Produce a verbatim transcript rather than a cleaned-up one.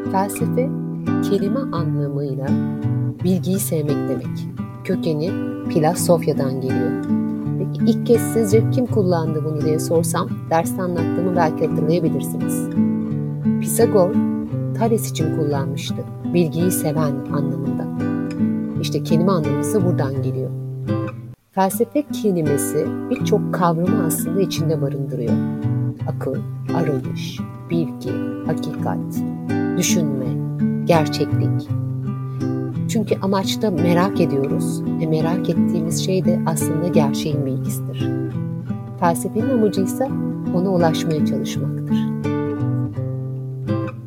Felsefe, kelime anlamıyla bilgiyi sevmek demek. Kökeni Filasofya'dan geliyor. Peki ilk kez sizce kim kullandı bunu diye sorsam derste anlattığımı belki hatırlayabilirsiniz. Pisagor, Thales için kullanmıştı. Bilgiyi seven anlamında. İşte kelime anlamısı buradan geliyor. Felsefe kelimesi birçok kavramı aslında içinde barındırıyor. Akıl, arayış, bilgi, hakikat, düşünme, gerçeklik. Çünkü amaçta merak ediyoruz ve merak ettiğimiz şey de aslında gerçeğin bilgisidir. Felsefenin amacı ise ona ulaşmaya çalışmaktır.